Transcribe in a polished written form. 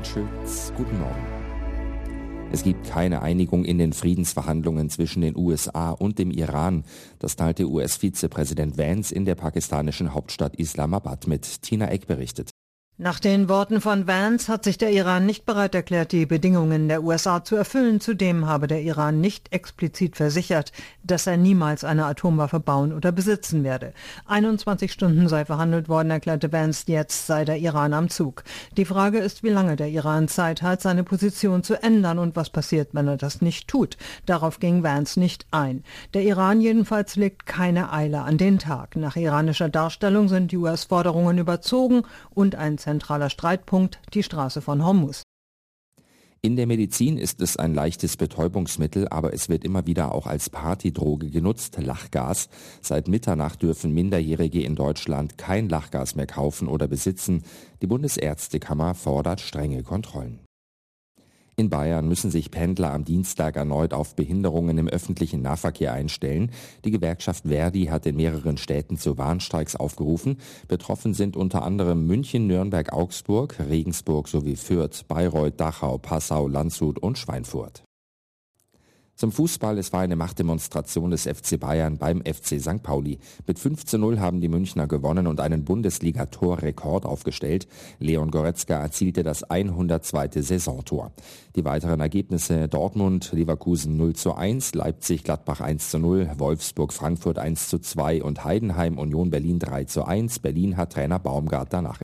Schütz, guten Morgen. Es gibt keine Einigung in den Friedensverhandlungen zwischen den USA und dem Iran. Das teilte US-Vizepräsident Vance in der pakistanischen Hauptstadt Islamabad mit. Tina Eck berichtet. Nach den Worten von Vance hat sich der Iran nicht bereit erklärt, die Bedingungen der USA zu erfüllen. Zudem habe der Iran nicht explizit versichert, dass er niemals eine Atomwaffe bauen oder besitzen werde. 21 Stunden sei verhandelt worden, erklärte Vance, jetzt sei der Iran am Zug. Die Frage ist, wie lange der Iran Zeit hat, seine Position zu ändern und was passiert, wenn er das nicht tut. Darauf ging Vance nicht ein. Der Iran jedenfalls legt keine Eile an den Tag. Nach iranischer Darstellung sind die US-Forderungen überzogen und ein zentraler Streitpunkt die Straße von Hormuz. In der Medizin ist es ein leichtes Betäubungsmittel, aber es wird immer wieder auch als Partydroge genutzt, Lachgas. Seit Mitternacht dürfen Minderjährige in Deutschland kein Lachgas mehr kaufen oder besitzen. Die Bundesärztekammer fordert strenge Kontrollen. In Bayern müssen sich Pendler am Dienstag erneut auf Behinderungen im öffentlichen Nahverkehr einstellen. Die Gewerkschaft Verdi hat in mehreren Städten zu Warnstreiks aufgerufen. Betroffen sind unter anderem München, Nürnberg, Augsburg, Regensburg sowie Fürth, Bayreuth, Dachau, Passau, Landshut und Schweinfurt. Zum Fußball, es war eine Machtdemonstration des FC Bayern beim FC St. Pauli. Mit 5:0 haben die Münchner gewonnen und einen Bundesliga-Torrekord aufgestellt. Leon Goretzka erzielte das 102. Saisontor. Die weiteren Ergebnisse: Dortmund, Leverkusen 0:1, Leipzig, Gladbach 1:0, Wolfsburg, Frankfurt 1:2 und Heidenheim, Union Berlin 3:1. Berlin hat Trainer Baumgart danach